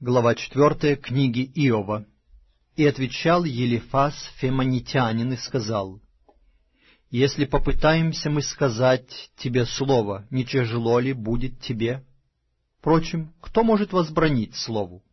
Глава 4 книги Иова. «И отвечал Елифаз Фемонитянин и сказал: Если попытаемся мы сказать тебе слово, не тяжело ли будет тебе? Впрочем, кто может возбранить слову?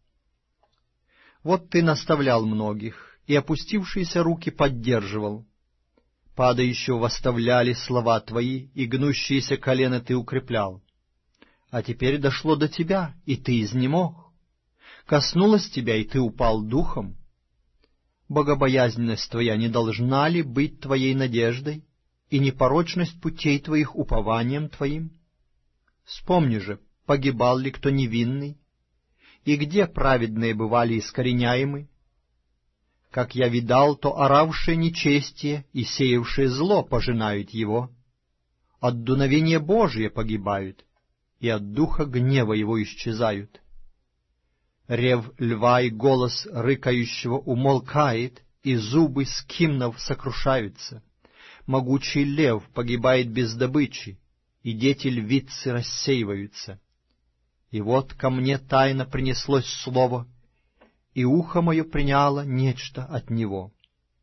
Вот ты наставлял многих, и опустившиеся руки поддерживал. Падающего восставляли слова твои, и гнущиеся колена ты укреплял. А теперь дошло до тебя, и ты изнемог. Коснулось тебя, и ты упал духом. Богобоязненность твоя не должна ли быть твоей надеждой, и непорочность путей твоих упованием твоим? Вспомни же, погибал ли кто невинный, и где праведные бывали искореняемы? Как я видал, то оравшие нечестие и сеявшие зло пожинают его. От дуновения Божия погибают, и от духа гнева его исчезают. Рев льва и голос рыкающего умолкает, и зубы скимнов сокрушаются. Могучий лев погибает без добычи, и дети львицы рассеиваются. И вот ко мне тайно принеслось слово, и ухо мое приняло нечто от него.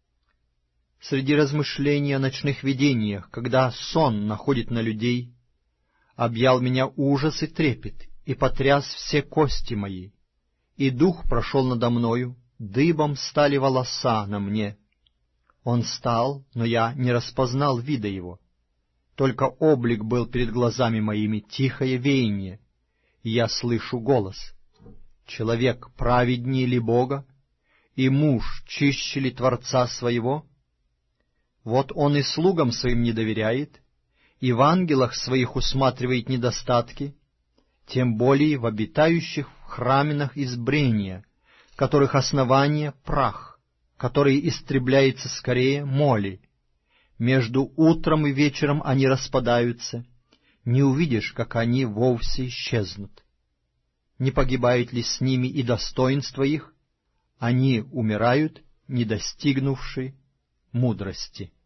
Среди размышлений о ночных видениях, когда сон находит на людей, объял меня ужас и трепет, и потряс все кости мои. И дух прошел надо мною, дыбом стали волоса на мне. Он стал, но я не распознал вида его. Только облик был перед глазами моими, тихое веяние, и я слышу голос: «Человек праведнее ли Бога, и муж чище ли Творца своего? Вот он и слугам своим не доверяет, и в ангелах своих усматривает недостатки, тем более в обитающих в храминах избрения, которых основание — прах, который истребляется скорее моли. Между утром и вечером они распадаются, не увидишь, как они вовсе исчезнут. Не погибает ли с ними и достоинство их? Они умирают, не достигнувши мудрости».